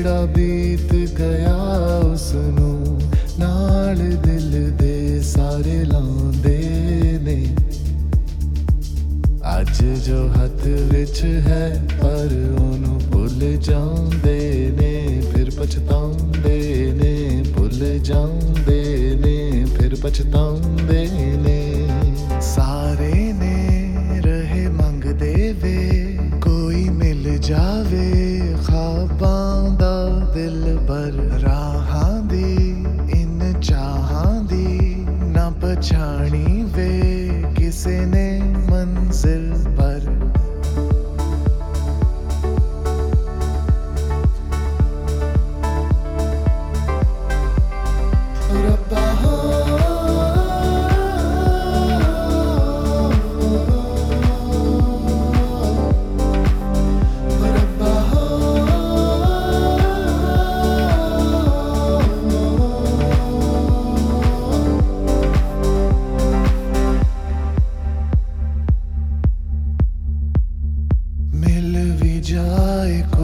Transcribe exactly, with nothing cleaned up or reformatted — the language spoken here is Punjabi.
ਜਿਹੜਾ ਬੀਤ ਗਿਆ ਉਸਨੂੰ ਨਾਲ ਦਿਲ ਦੇ ਸਾਰੇ ਲਾਉਂਦੇ ਨੇ। ਅੱਜ ਜੋ ਹੱਥ ਵਿੱਚ ਹੈ ਪਰ ਉਹਨੂੰ ਭੁੱਲ ਜਾਂਦੇ ਨੇ, ਫਿਰ ਪਛਤਾਉਂਦੇ ਨੇ, ਭੁੱਲ ਜਾਂਦੇ ਨੇ, ਫਿਰ ਪਛਤਾਉਂਦੇ ਨੇ। ਸਾਰੇ ਨੇ ਰਹੇ ਮੰਗਦੇ ਵੇ ਕੋਈ ਮਿਲ ਜਾਵੇ, ਖ਼ਾਬਾਂ ਦਾ ਦਿਲ ਭਰ ਰਾਹਾਂ ਦੀ ਇਨ ਚਾਹਾਂ ਦੀ ਨਾ ਪਛਾਣੀ ਵੇ ਕਿਸੇ ਨੇ ਮੰਜ਼ਿਲ ਪਰ। ਰੱਬਾ ਹੋ मिल भी जाए